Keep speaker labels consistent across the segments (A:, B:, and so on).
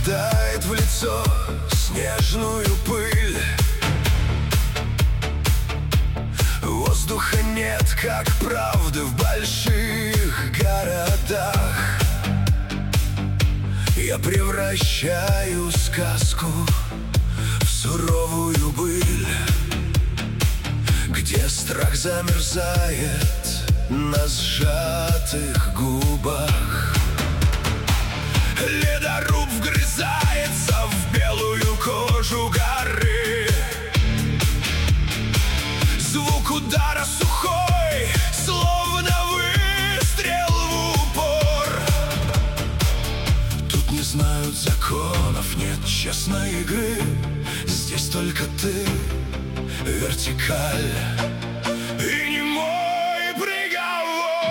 A: попадает в лицо снежную пыль. Воздуха нет, как правды в больших городах. Я превращаю сказку в суровую быль, где страх замерзает на сжатых губах. Ледоруб вгрызается в белую кожу горы. Звук удара сухой, словно выстрел в упор. Тут не знают законов, нет честной игры. Здесь только ты, вертикаль, и не мой приговор.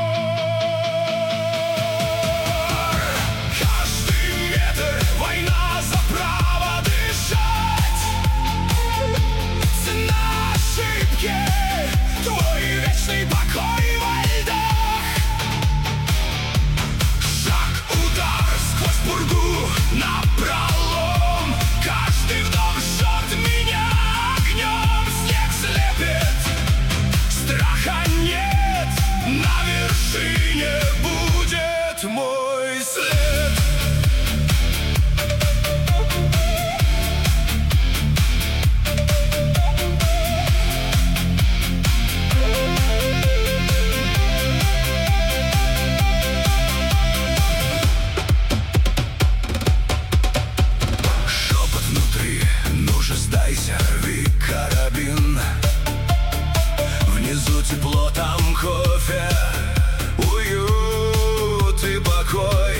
A: Каждый метр война за право дышать. Цена ошибки — твой вечный покой во льдах. Шаг, удар сквозь пургу напролом. Каждый вдох жжет меня огнем. Снег слепит, страха нет. На вершине будет мой след. Сдайся, рви карабин. Внизу тепло, там кофе, уют и покой.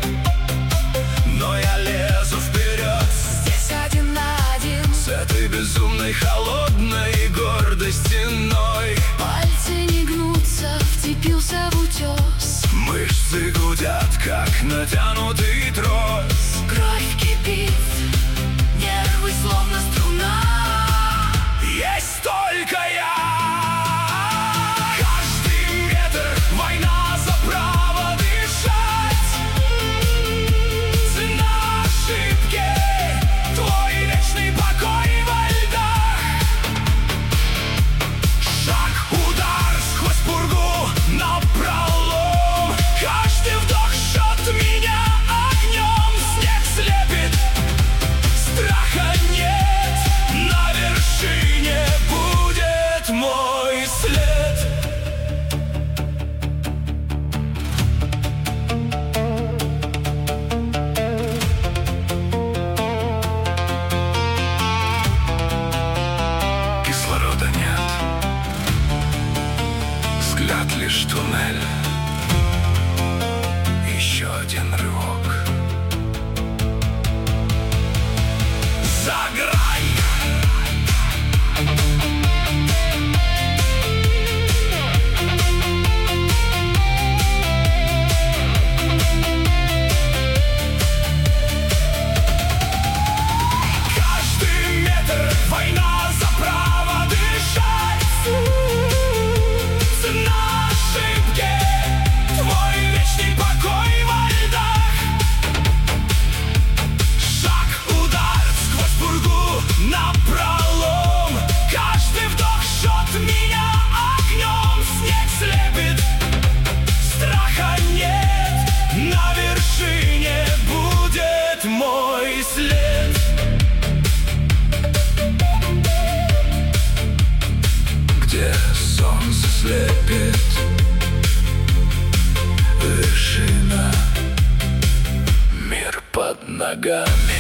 A: Но я лезу вперед,
B: здесь один на один,
A: с этой безумной, холодной, гордой стеной.
B: пальцы не гнутся, вцепился в утес.
A: Мышцы гудят, как натянутый трос.
B: Кровь кипит, нервы словно струна.
A: Есть только я. Каждый метр война за право дышать. Цена ошибки — твой вечный покой во льдах. Шаг, удар сквозь пургу напролом. Каждый вдох жжет меня огнем. Снег слепит, страха нет. На вершине будет мой след. Кислорода нет, взгляд лишь туннель. Еще один рывок за грань. Каждый метр война за право дышать. Цена ошибки — твой вечный покой во льдах. Шаг, удар сквозь пургу напролом. Каждый вдох жжет меня огнем. Снег слепит, страха нет. На вершине будет мой след. Где солнце слепит, вершина, мир под ногами.